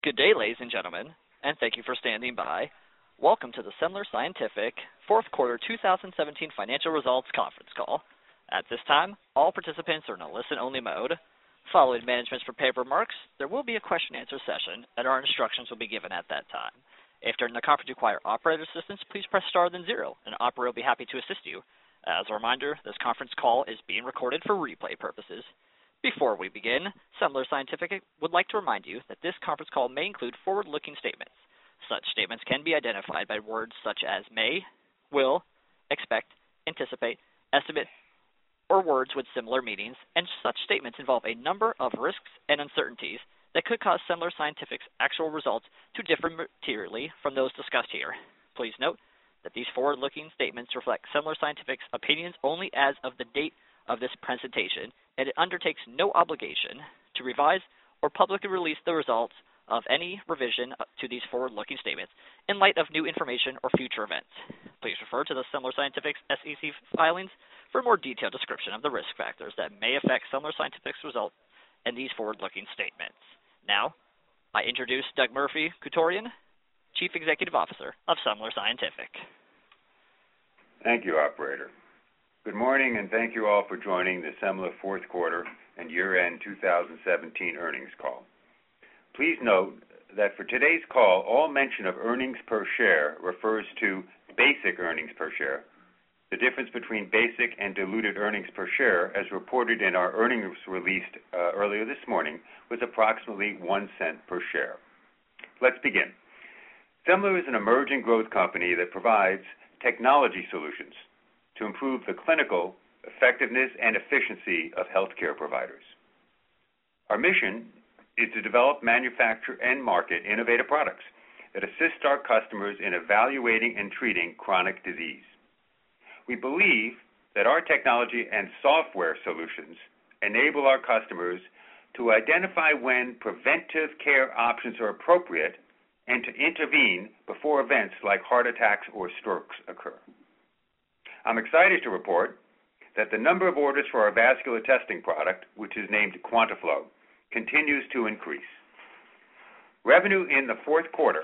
Good day, ladies and gentlemen, and thank you for standing by. Welcome to the Semler Scientific Fourth Quarter 2017 Financial Results Conference Call. At this time, all participants are in a listen-only mode. Following management's prepared remarks, there will be a question-and-answer session, and our instructions will be given at that time. If during the conference you require operator assistance, please press star then zero, and an operator will be happy to assist you. As a reminder, this conference call is being recorded for replay purposes. Before we begin, Semler Scientific would like to remind you that this conference call may include forward-looking statements. Such statements can be identified by words such as may, will, expect, anticipate, estimate, or words with similar meanings, and such statements involve a number of risks and uncertainties that could cause Semler Scientific's actual results to differ materially from those discussed here. Please note that these forward-looking statements reflect Semler Scientific's opinions only as of the date of this presentation, and it undertakes no obligation to revise or publicly release the results of any revision to these forward-looking statements in light of new information or future events. Please refer to the Semler Scientific's SEC filings for a more detailed description of the risk factors that may affect Semler Scientific's results and these forward-looking statements. Now, I introduce Doug Murphy-Chutorian, Chief Executive Officer of Semler Scientific. Thank you, Operator. Good morning, and thank you all for joining the Semler Fourth Quarter and Year-End 2017 Earnings Call. Please note that for today's call, all mention of earnings per share refers to basic earnings per share. The difference between basic and diluted earnings per share, as reported in our earnings released earlier this morning, was approximately 1 cent per share. Let's begin. Semler is an emerging growth company that provides technology solutions to improve the clinical effectiveness and efficiency of healthcare providers. Our mission is to develop, manufacture, and market innovative products that assist our customers in evaluating and treating chronic disease. We believe that our technology and software solutions enable our customers to identify when preventive care options are appropriate and to intervene before events like heart attacks or strokes occur. I'm excited to report that the number of orders for our vascular testing product, which is named QuantaFlo, continues to increase. Revenue in the fourth quarter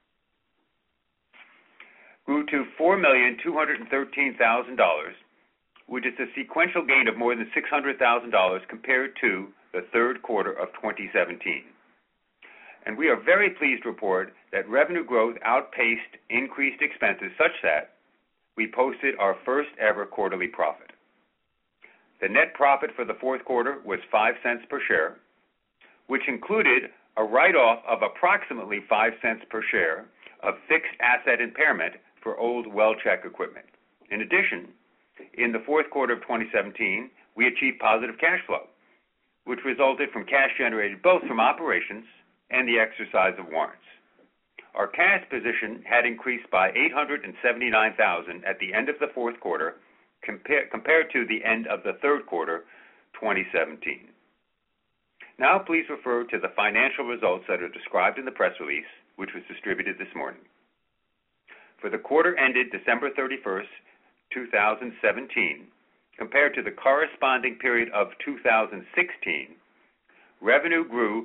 grew to $4,213,000, which is a sequential gain of more than $600,000 compared to the third quarter of 2017. And we are very pleased to report that revenue growth outpaced increased expenses such that we posted our first ever quarterly profit. The net profit for the fourth quarter was 5 cents per share, which included a write-off of approximately 5 cents per share of fixed asset impairment for old WellCheck equipment. In addition, in the fourth quarter of 2017, we achieved positive cash flow, which resulted from cash generated both from operations and the exercise of warrants. Our cash position had increased by $879,000 at the end of the fourth quarter compared to the end of the third quarter 2017. Now please refer to the financial results that are described in the press release, which was distributed this morning. For the quarter ended December 31st, 2017, compared to the corresponding period of 2016, revenue grew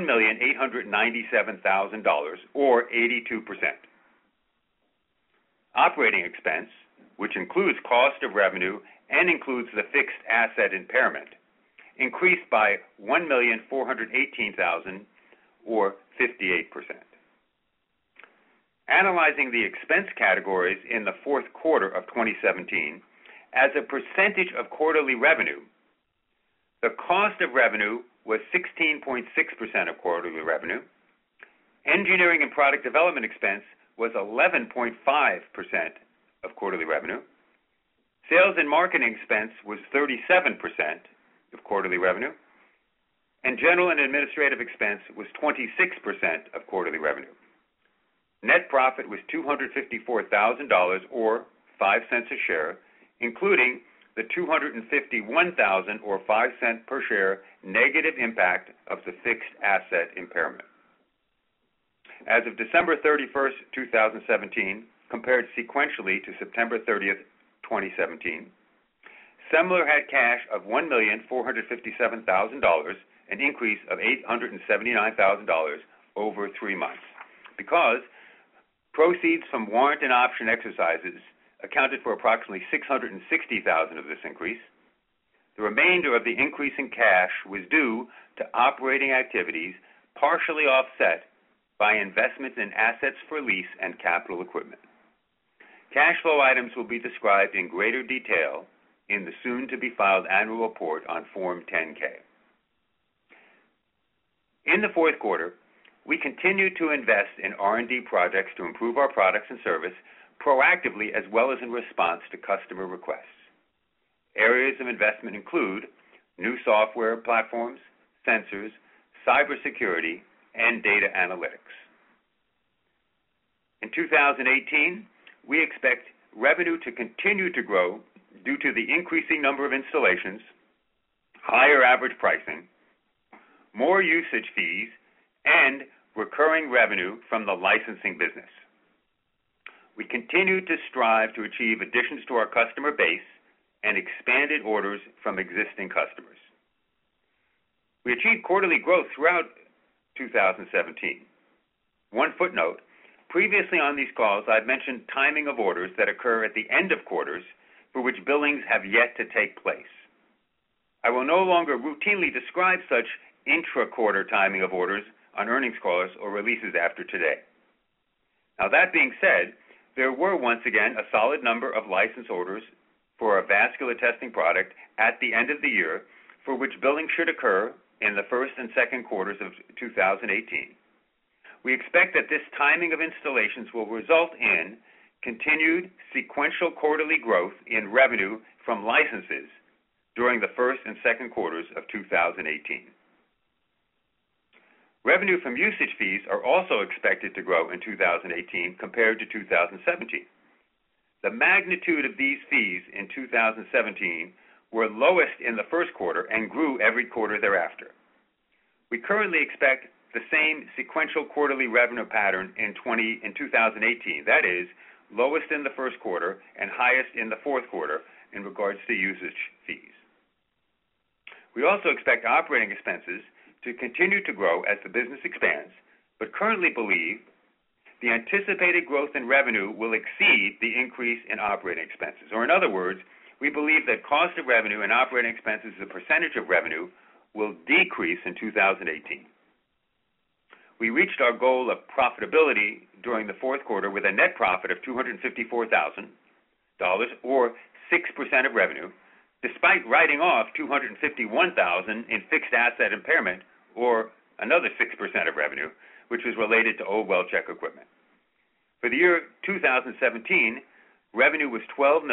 $1,897,000, or 82%. Operating expense, which includes cost of revenue and includes the fixed asset impairment, increased by $1,418,000, or 58%. Analyzing the expense categories in the fourth quarter of 2017, as a percentage of quarterly revenue, the cost of revenue was 16.6% of quarterly revenue. Engineering and product development expense was 11.5% of quarterly revenue. Sales and marketing expense was 37% of quarterly revenue. And general and administrative expense was 26% of quarterly revenue. Net profit was $254,000, or 5 cents a share, including the $251,000 or 5 cents per share negative impact of the fixed asset impairment. As of December 31st, 2017, compared sequentially to September 30th, 2017, Semler had cash of $1,457,000, an increase of $879,000 over 3 months, because proceeds from warrant and option exercises accounted for approximately $660,000 of this increase. The remainder of the increase in cash was due to operating activities, partially offset by investments in assets for lease and capital equipment. Cash flow items will be described in greater detail in the soon-to-be-filed annual report on Form 10-K. In the fourth quarter, we continued to invest in R&D projects to improve our products and service proactively as well as in response to customer requests. Areas of investment include new software platforms, sensors, cybersecurity, and data analytics. In 2018, we expect revenue to continue to grow due to the increasing number of installations, higher average pricing, more usage fees, and recurring revenue from the licensing business. We continue to strive to achieve additions to our customer base and expanded orders from existing customers. We achieved quarterly growth throughout 2017. One footnote, previously on these calls, I've mentioned timing of orders that occur at the end of quarters for which billings have yet to take place. I will no longer routinely describe such intra-quarter timing of orders on earnings calls or releases after today. Now, that being said, there were once again a solid number of license orders for a vascular testing product at the end of the year, for which billing should occur in the first and second quarters of 2018. We expect that this timing of installations will result in continued sequential quarterly growth in revenue from licenses during the first and second quarters of 2018. Revenue from usage fees are also expected to grow in 2018 compared to 2017. The magnitude of these fees in 2017 were lowest in the first quarter and grew every quarter thereafter. We currently expect the same sequential quarterly revenue pattern in 2018, that is, lowest in the first quarter and highest in the fourth quarter in regards to usage fees. We also expect operating expenses to continue to grow as the business expands, but currently believe the anticipated growth in revenue will exceed the increase in operating expenses. Or in other words, we believe that cost of revenue and operating expenses as a percentage of revenue will decrease in 2018. We reached our goal of profitability during the fourth quarter with a net profit of $254,000, or 6% of revenue, despite writing off $251,000 in fixed asset impairment, or another 6% of revenue, which was related to old WellCheck equipment. For the year 2017, revenue was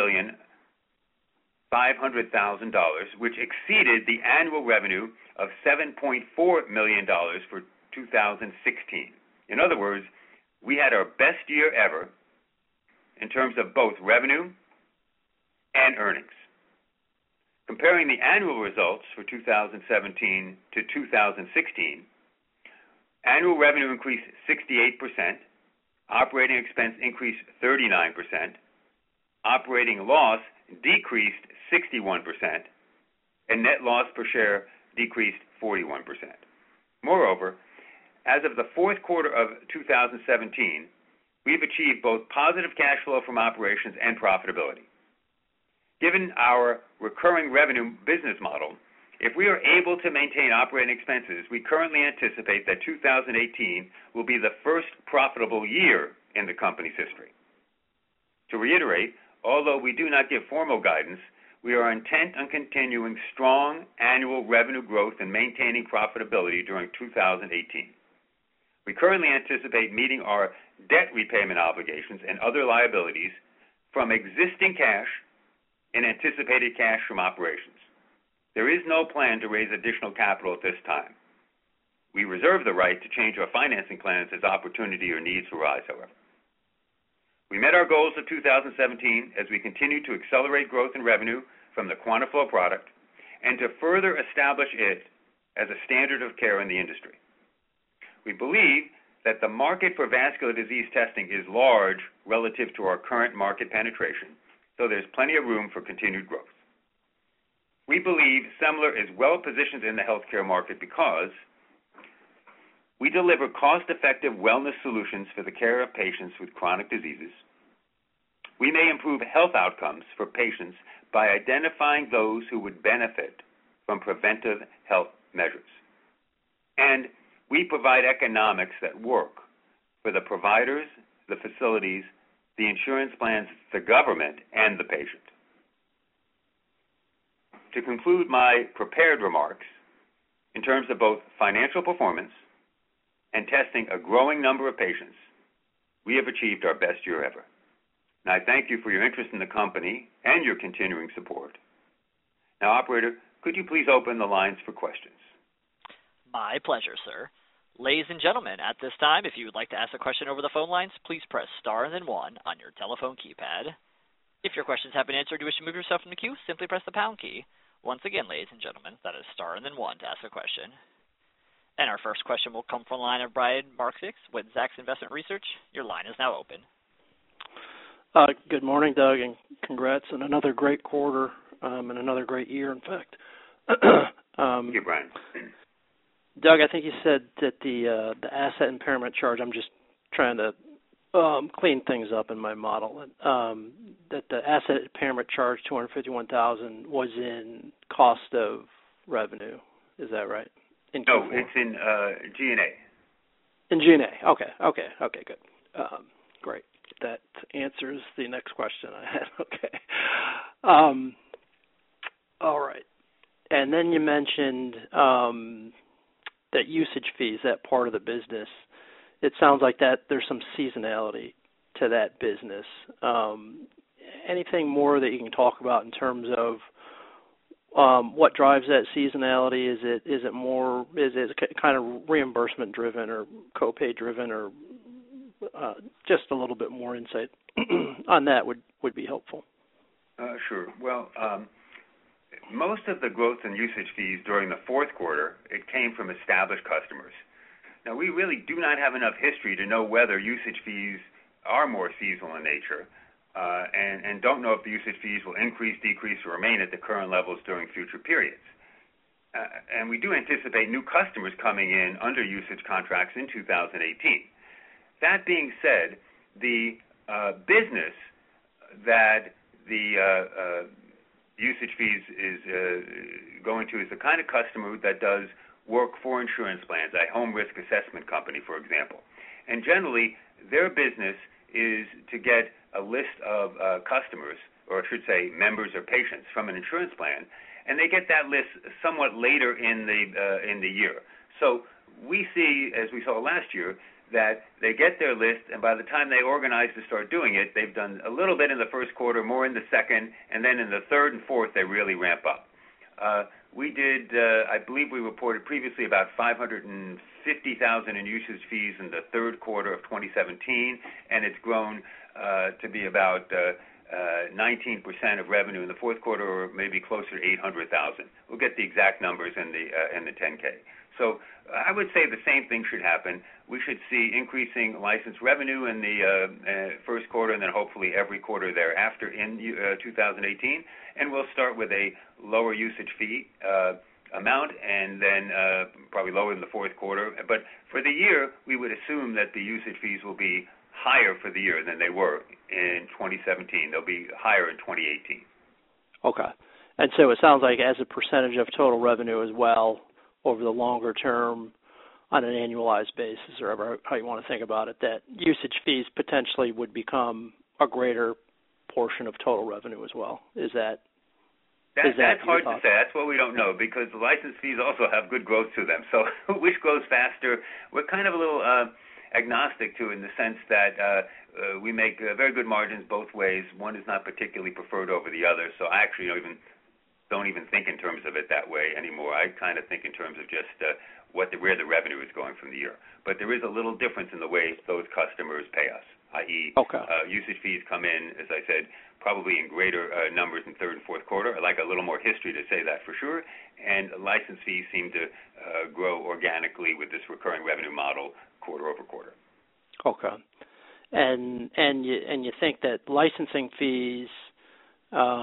$12,500,000, which exceeded the annual revenue of $7.4 million for 2016. In other words, we had our best year ever in terms of both revenue and earnings. Comparing the annual results for 2017 to 2016, annual revenue increased 68%, operating expense increased 39%, operating loss decreased 61%, and net loss per share decreased 41%. Moreover, as of the fourth quarter of 2017, we've achieved both positive cash flow from operations and profitability. Given our recurring revenue business model, if we are able to maintain operating expenses, we currently anticipate that 2018 will be the first profitable year in the company's history. To reiterate, although we do not give formal guidance, we are intent on continuing strong annual revenue growth and maintaining profitability during 2018. We currently anticipate meeting our debt repayment obligations and other liabilities from existing cash and anticipated cash from operations. There is no plan to raise additional capital at this time. We reserve the right to change our financing plans as opportunity or needs arise, however. We met our goals of 2017 as we continue to accelerate growth in revenue from the QuantaFlo product and to further establish it as a standard of care in the industry. We believe that the market for vascular disease testing is large relative to our current market penetration, so there's plenty of room for continued growth. We believe Semler is well positioned in the healthcare market because We deliver cost-effective wellness solutions for the care of patients with chronic diseases. We may improve health outcomes for patients by identifying those who would benefit from preventive health measures. And we provide economics that work for the providers, the facilities, the insurance plans, the government, and the patient. To conclude my prepared remarks, in terms of both financial performance and testing a growing number of patients, we have achieved our best year ever. And I thank you for your interest in the company and your continuing support. Now, operator, could you please open the lines for questions? My pleasure, sir. Ladies and gentlemen, at this time, if you would like to ask a question over the phone lines, please press star and then 1 on your telephone keypad. If your questions have been answered and you wish to move yourself from the queue, simply press the pound key. Once again, ladies and gentlemen, that is star and then 1 to ask a question. And our first question will come from the line of Brian Marksix with Zacks Investment Research. Your line is now open. Good morning, Doug, and congrats on another great quarter and another great year, in fact. Thank you, Brian. Doug, I think you said that the asset impairment charge, I'm just trying to clean things up in my model, that the asset impairment charge, $251,000, was in cost of revenue. Is that right? No, it's in G&A. In G&A. Okay, good. Great. That answers the next question I had. Okay. All right. And then you mentioned that usage fees, that part of the business. It sounds like that there's some seasonality to that business. Anything more that you can talk about in terms of what drives that seasonality? Is it kind of reimbursement driven or copay driven, or just a little bit more insight on that would be helpful. Sure. Well, most of the growth in usage fees during the fourth quarter, it came from established customers. Now, we really do not have enough history to know whether usage fees are more seasonal in nature, and don't know if the usage fees will increase, decrease, or remain at the current levels during future periods. And we do anticipate new customers coming in under usage contracts in 2018. That being said, the business that the usage fees is going to is the kind of customer that does work for insurance plans, a home risk assessment company, for example. And generally, their business is to get a list of customers, or I should say members or patients from an insurance plan, and they get that list somewhat later in the year. So we see, as we saw last year, that they get their list, and by the time they organize to start doing it, they've done a little bit in the first quarter, more in the second, and then in the third and fourth, they really ramp up. We did, I believe we reported previously about $550,000 in usage fees in the third quarter of 2017, and it's grown to be about 19% of revenue in the fourth quarter, or maybe closer to $800,000. We'll get the exact numbers in the 10K. So I would say the same thing should happen. We should see increasing license revenue in the first quarter, and then hopefully every quarter thereafter in 2018. And we'll start with a lower usage fee amount, and then probably lower in the fourth quarter. But for the year, we would assume that the usage fees will be higher for the year than they were in 2017. They'll be higher in 2018. Okay. And so it sounds like as a percentage of total revenue as well, over the longer term, on an annualized basis, or however how you want to think about it, that usage fees potentially would become a greater portion of total revenue as well. That's hard to say. That's what we don't know, because the license fees also have good growth to them. So which grows faster? We're kind of a little agnostic to, in the sense that we make very good margins both ways. One is not particularly preferred over the other. So I actually don't even think in terms of it that way anymore. I kind of think in terms of just where the revenue is going from the year. But there is a little difference in the way those customers pay us, i.e. Usage fees come in, as I said, probably in greater numbers in third and fourth quarter. I'd like a little more history to say that for sure. And license fees seem to grow organically with this recurring revenue model quarter over quarter. Okay. And you think that licensing fees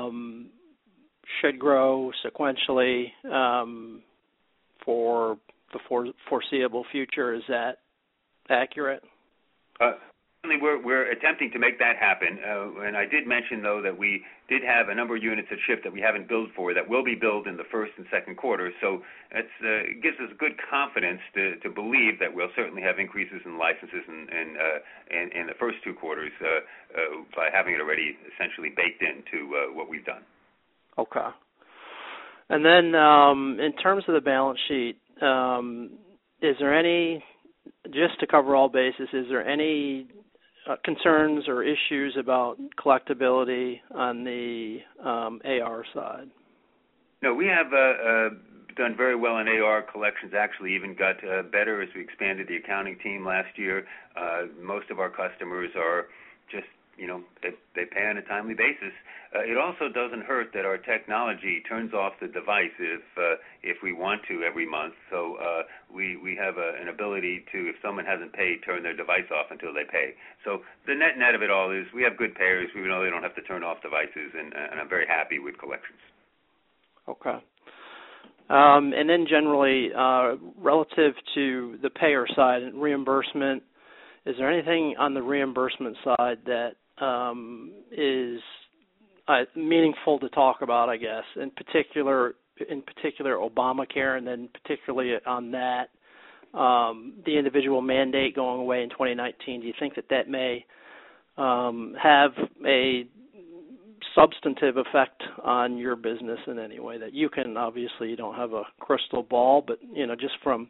should grow sequentially for the foreseeable future. Is that accurate? We're attempting to make that happen, and I did mention, though, that we did have a number of units that shipped that we haven't billed for that will be billed in the first and second quarter. So it gives us good confidence to believe that we'll certainly have increases in licenses in the first two quarters by having it already essentially baked into what we've done. Okay. And then in terms of the balance sheet, is there any, just to cover all bases, is there any concerns or issues about collectability on the AR side? No, we have done very well in AR collections. Actually, even got better as we expanded the accounting team last year. Most of our customers are just, they pay on a timely basis. It also doesn't hurt that our technology turns off the device if we want to every month. So we have an ability to, if someone hasn't paid, turn their device off until they pay. So the net of it all is we have good payers. We know they don't have to turn off devices, and I'm very happy with collections. Okay. And then generally, relative to the payer side and reimbursement, is there anything on the reimbursement side that is meaningful to talk about, I guess, in particular Obamacare, and then particularly on that, the individual mandate going away in 2019? Do you think that may have a substantive effect on your business in any way that you can, obviously you don't have a crystal ball, but just from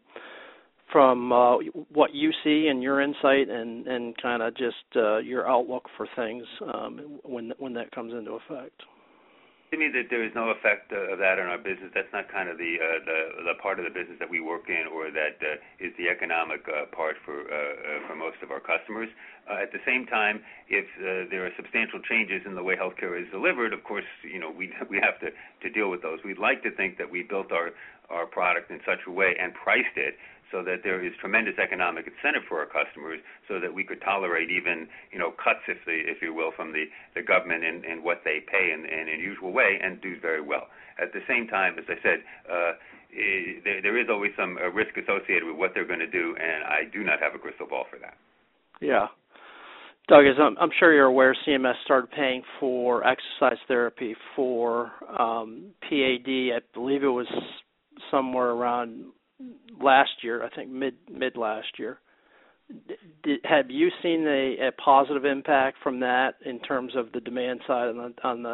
what you see and your insight and kind of just your outlook for things when that comes into effect? To me, that there is no effect of that on our business. That's not kind of the part of the business that we work in, or that is the economic part for most of our customers. At the same time, if there are substantial changes in the way healthcare is delivered, of course, we have to deal with those. We'd like to think that we built our product in such a way and priced it so that there is tremendous economic incentive for our customers, so that we could tolerate even cuts, if you will, from the government in what they pay in a usual way, and do very well. At the same time, as I said, there is always some risk associated with what they're going to do, and I do not have a crystal ball for that. Yeah. Doug, as I'm sure you're aware, CMS started paying for exercise therapy for PAD. I believe it was somewhere around last year, I think mid last year. Have you seen a positive impact from that in terms of the demand side on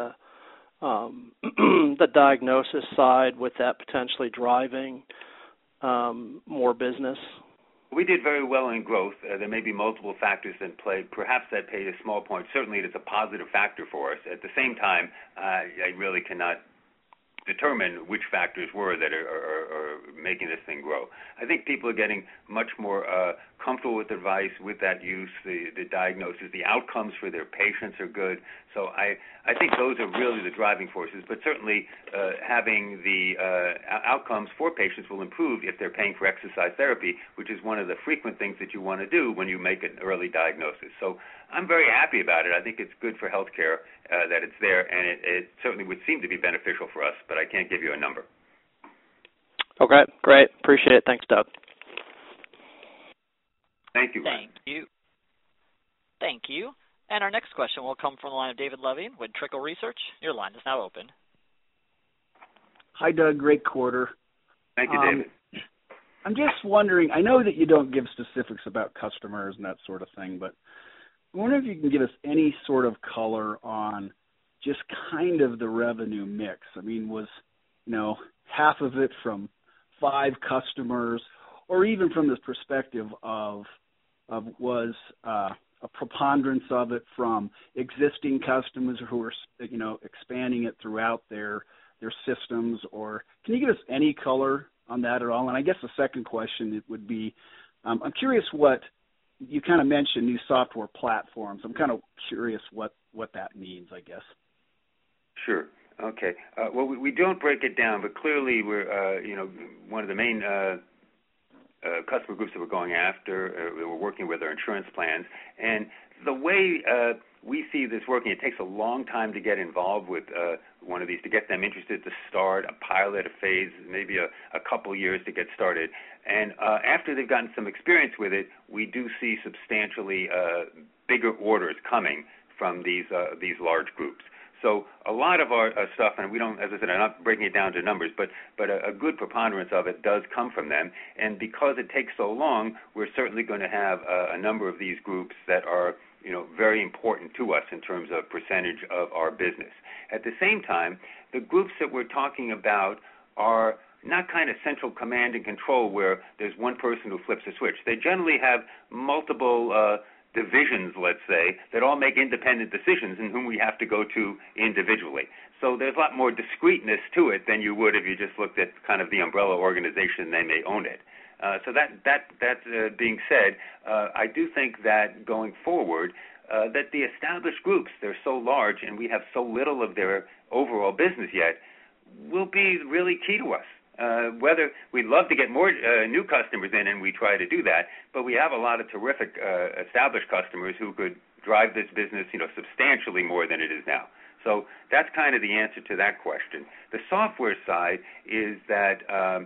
the diagnosis side, with that potentially driving more business? We did very well in growth. There may be multiple factors in play. Perhaps that played a small point. Certainly it is a positive factor for us. At the same time, I really cannot determine which factors were that are making this thing grow. I think people are getting much more comfortable with the device, with that use, the diagnosis, the outcomes for their patients are good. So I think those are really the driving forces. But certainly having the outcomes for patients will improve if they're paying for exercise therapy, which is one of the frequent things that you want to do when you make an early diagnosis. So I'm very happy about it. I think it's good for healthcare that it's there, and it certainly would seem to be beneficial for us, but I can't give you a number. Okay, great. Appreciate it. Thanks, Doug. Thank you. Thank you. And our next question will come from the line of David Levine with Trickle Research. Your line is now open. Hi, Doug. Great quarter. Thank you, David. I'm just wondering, I know that you don't give specifics about customers and that sort of thing, but I wonder if you can give us any sort of color on just kind of the revenue mix. I mean, was, half of it from 5 customers, or even from this perspective of was a preponderance of it from existing customers who are, expanding it throughout their systems, or can you give us any color on that at all? And I guess the second question it would be, I'm curious what you kind of mentioned new software platforms. I'm kind of curious what that means, I guess. Sure. Okay. Well, we don't break it down, but clearly we're, one of the main customer groups that we're going after, we're working with our insurance plans, and the way we see this working, it takes a long time to get involved with one of these, to get them interested to start a pilot, a phase, maybe a couple years to get started. And after they've gotten some experience with it, we do see substantially bigger orders coming from these large groups. So a lot of our stuff, and we don't, as I said, I'm not breaking it down to numbers, but a good preponderance of it does come from them. And because it takes so long, we're certainly going to have a number of these groups that are, very important to us in terms of percentage of our business. At the same time, the groups that we're talking about are not kind of central command and control where there's one person who flips a switch. They generally have multiple divisions, let's say, that all make independent decisions and whom we have to go to individually. So there's a lot more discreteness to it than you would if you just looked at kind of the umbrella organization, they may own it. So that being said, I do think that going forward, that the established groups, they're so large and we have so little of their overall business yet, will be really key to us. Whether we'd love to get more new customers in, and we try to do that, but we have a lot of terrific established customers who could drive this business, substantially more than it is now. So that's kind of the answer to that question. The software side is that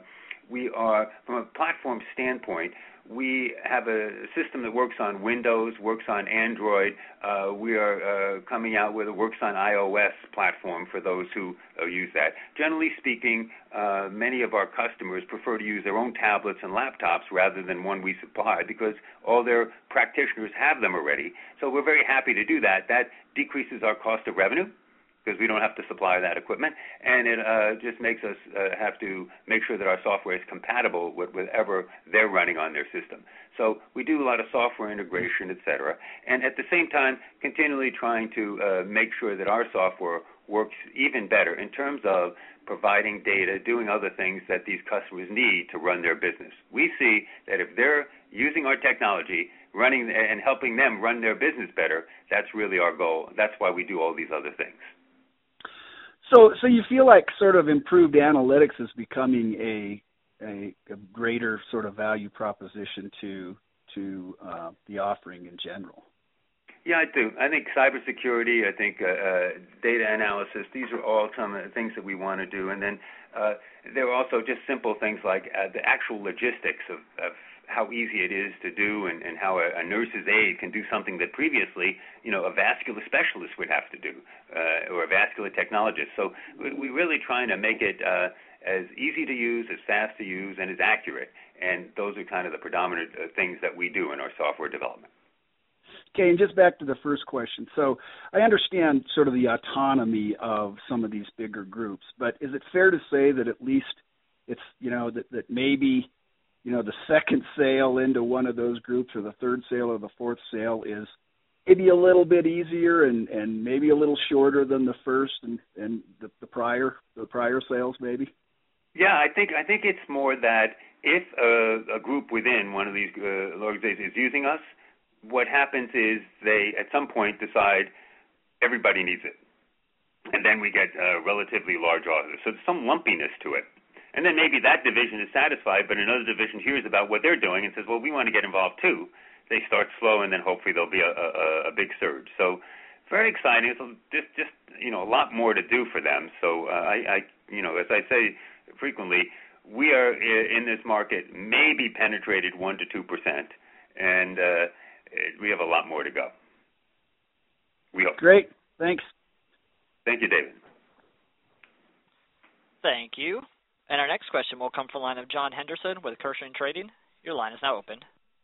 we are, from a platform standpoint, we have a system that works on Windows, works on Android. We are coming out with a works on iOS platform for those who use that. Generally speaking, many of our customers prefer to use their own tablets and laptops rather than one we supply because all their practitioners have them already. So we're very happy to do that. That decreases our cost of revenue, because we don't have to supply that equipment, and it just makes us have to make sure that our software is compatible with whatever they're running on their system. So we do a lot of software integration, et cetera, and at the same time continually trying to make sure that our software works even better in terms of providing data, doing other things that these customers need to run their business. We see that if they're using our technology, running and helping them run their business better, that's really our goal. That's why we do all these other things. So you feel like sort of improved analytics is becoming a greater sort of value proposition to the offering in general? Yeah, I do. I think cybersecurity, I think data analysis, these are all some of the things that we want to do. And then there are also just simple things like the actual logistics of how easy it is to do and how a nurse's aide can do something that previously, a vascular specialist would have to do or a vascular technologist. So we're really trying to make it as easy to use, as fast to use, and as accurate. And those are kind of the predominant things that we do in our software development. Okay, and just back to the first question. So I understand sort of the autonomy of some of these bigger groups, but is it fair to say that at least it's, that maybe, the second sale into one of those groups or the third sale or the fourth sale is maybe a little bit easier and maybe a little shorter than the first and the prior sales maybe? Yeah, I think it's more that if a group within one of these organizations is using us, what happens is they, at some point, decide everybody needs it. And then we get relatively large orders. So there's some lumpiness to it. And then maybe that division is satisfied, but another division hears about what they're doing and says, well, we want to get involved too. They start slow, and then hopefully there'll be a big surge. So very exciting. It's just a lot more to do for them. So I as I say frequently, we are in this market maybe penetrated 1% to 2%, and we have a lot more to go. We hope. Great. Thanks. Thank you, David. Thank you. And our next question will come from the line of John Henderson with Kershon Trading. Your line is now open.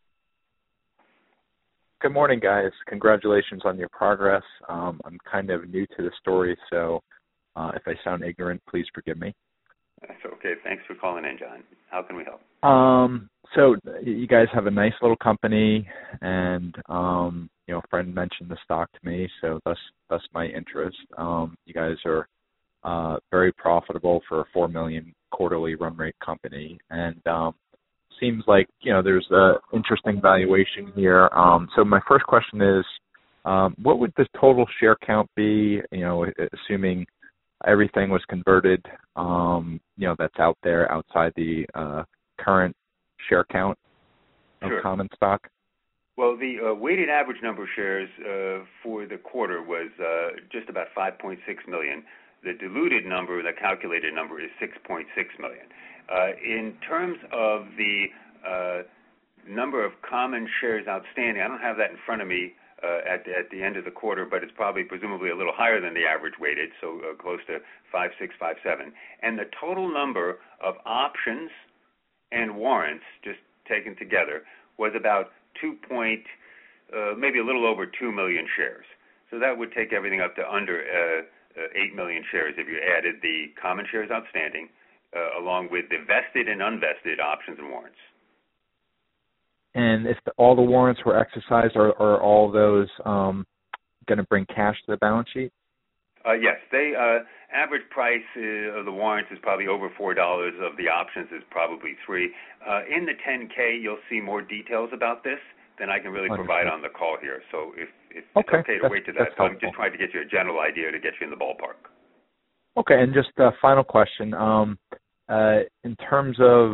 Good morning, guys. Congratulations on your progress. I'm kind of new to the story, so if I sound ignorant, please forgive me. That's okay. Thanks for calling in, John. How can we help? So you guys have a nice little company, and a friend mentioned the stock to me, so that's my interest. You guys are very profitable for a $4 million quarterly run rate company, and seems like there's an interesting valuation here. So my first question is, what would the total share count be? Assuming everything was converted, that's out there outside the current share count of Sure. common stock. Well, the weighted average number of shares for the quarter was just about 5.6 million. The diluted number, the calculated number, is 6.6 million. In terms of the number of common shares outstanding, I don't have that in front of me at the end of the quarter, but it's probably presumably a little higher than the average weighted, so close to 5.6, 5.7. And the total number of options and warrants, just taken together, was about maybe a little over 2 million shares. So that would take everything up to under 8 million shares if you added the common shares outstanding, along with the vested and unvested options and warrants. And if all the warrants were exercised, are all those going to bring cash to the balance sheet? Yes. They average price of the warrants is probably over $4. Of the options is probably $3. In the 10K, you'll see more details about this than I can really provide on the call here. So if it's okay to wait to that, so I'm just trying to get you a general idea to get you in the ballpark. Okay, and just a final question. In terms of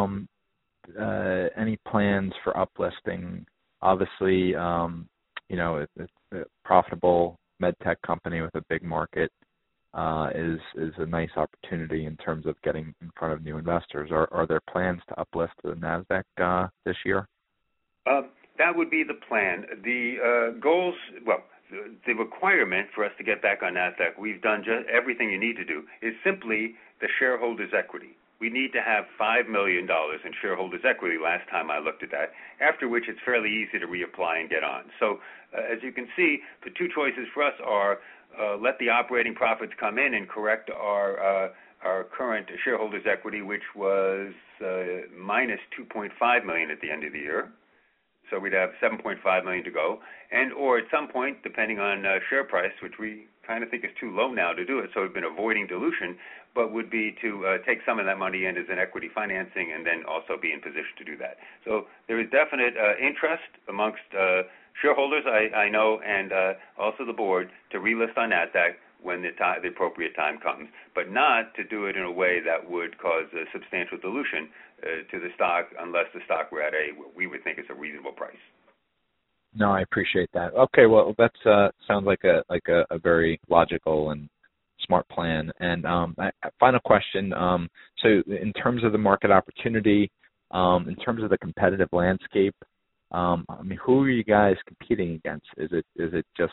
any plans for uplisting, obviously, it's a profitable med tech company with a big market is a nice opportunity in terms of getting in front of new investors. Are there plans to uplist to the NASDAQ this year? That would be the plan. The goals, the requirement for us to get back on NASDAQ, we've done just everything you need to do, is simply the shareholders' equity. We need to have $5 million in shareholders' equity last time I looked at that, after which it's fairly easy to reapply and get on. So as you can see, the two choices for us are let the operating profits come in and correct our current shareholders' equity, which was minus $2.5 million at the end of the year. So we'd have $7.5 million to go, or at some point, depending on share price, which we kind of think is too low now to do it, so we've been avoiding dilution, but would be to take some of that money in as an equity financing and then also be in position to do that. So there is definite interest amongst shareholders, I know, and also the board to relist on NASDAQ when the appropriate time comes, but not to do it in a way that would cause a substantial dilution to the stock unless the stock were at what we would think is a reasonable price. No, I appreciate that. Okay, well, that sounds like a very logical and smart plan. And final question. So in terms of the market opportunity, in terms of the competitive landscape, who are you guys competing against? Is it just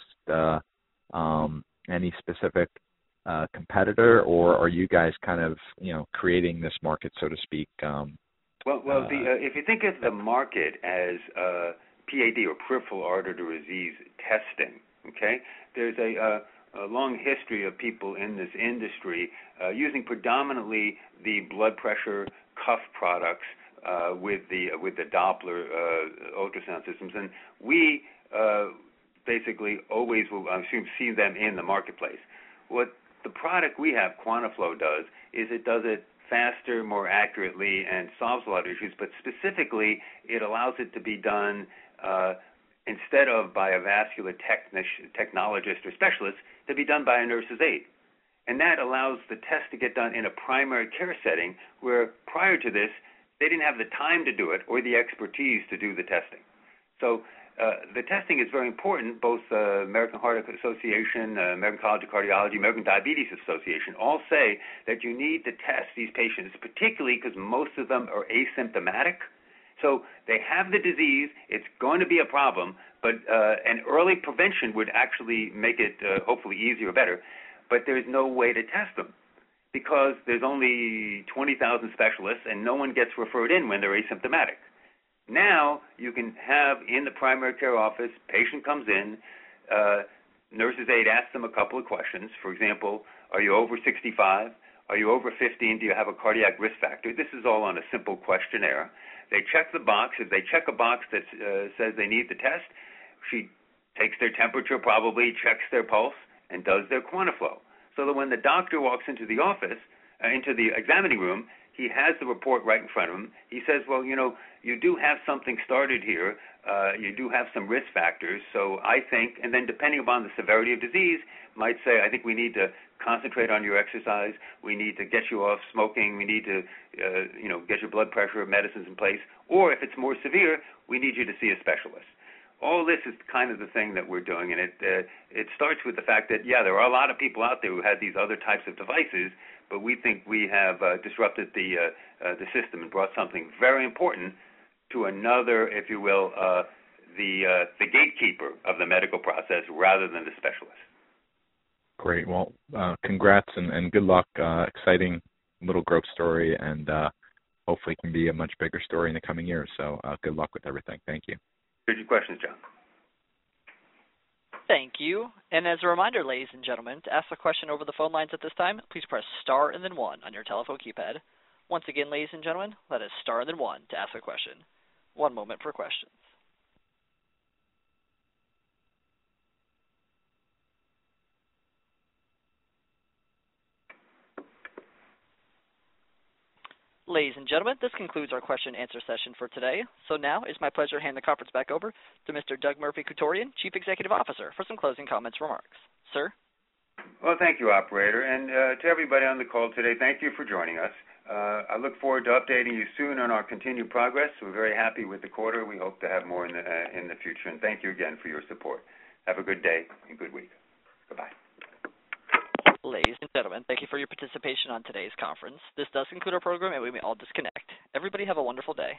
any specific competitor, or are you guys kind of creating this market, so to speak? If you think of the market as PAD or peripheral artery disease testing, okay, there's a long history of people in this industry using predominantly the blood pressure cuff products with the Doppler ultrasound systems, and we basically always will, I assume, see them in the marketplace. What the product we have, QuantaFlo, does is it does it faster, more accurately, and solves a lot of issues, but specifically it allows it to be done instead of by a vascular technologist or specialist, to be done by a nurse's aide. And that allows the test to get done in a primary care setting where prior to this, they didn't have the time to do it or the expertise to do the testing. So the testing is very important. Both American Heart Association, American College of Cardiology, American Diabetes Association all say that you need to test these patients, particularly because most of them are asymptomatic. So they have the disease. It's going to be a problem, but an early prevention would actually make it hopefully easier or better. But there's no way to test them because there's only 20,000 specialists and no one gets referred in when they're asymptomatic. Now you can have in the primary care office, patient comes in, nurse's aide asks them a couple of questions. For example, are you over 65? Are you over 15? Do you have a cardiac risk factor? This is all on a simple questionnaire. They check the box. If they check a box that says they need the test, she takes their temperature probably, checks their pulse, and does their QuantaFlo. So that when the doctor walks into the office, into the examining room, he has the report right in front of him. He says, well, you do have something started here. You do have some risk factors. So I think, and then depending upon the severity of disease, might say, I think we need to concentrate on your exercise. We need to get you off smoking. We need to, get your blood pressure medicines in place. Or if it's more severe, we need you to see a specialist. all this is kind of the thing that we're doing, and it starts with the fact that, yeah, there are a lot of people out there who had these other types of devices, but we think we have disrupted the system and brought something very important to another, if you will, the gatekeeper of the medical process rather than the specialist. Great. Well, congrats and good luck. Exciting little growth story, and hopefully can be a much bigger story in the coming years. So good luck with everything. Thank you. Good questions, John. Thank you. And as a reminder, ladies and gentlemen, to ask a question over the phone lines at this time, please press star and then 1 on your telephone keypad. Once again, ladies and gentlemen, that is star and then 1 to ask a question. One moment for questions. Ladies and gentlemen, this concludes our question and answer session for today. So now it's my pleasure to hand the conference back over to Mr. Doug Murphy-Koutorian, Chief Executive Officer, for some closing comments remarks. Sir? Well, thank you, Operator. And to everybody on the call today, thank you for joining us. I look forward to updating you soon on our continued progress. We're very happy with the quarter. We hope to have more in the future. And thank you again for your support. Have a good day and good week. Goodbye. Ladies and gentlemen, thank you for your participation on today's conference. This does conclude our program, and we may all disconnect. Everybody have a wonderful day.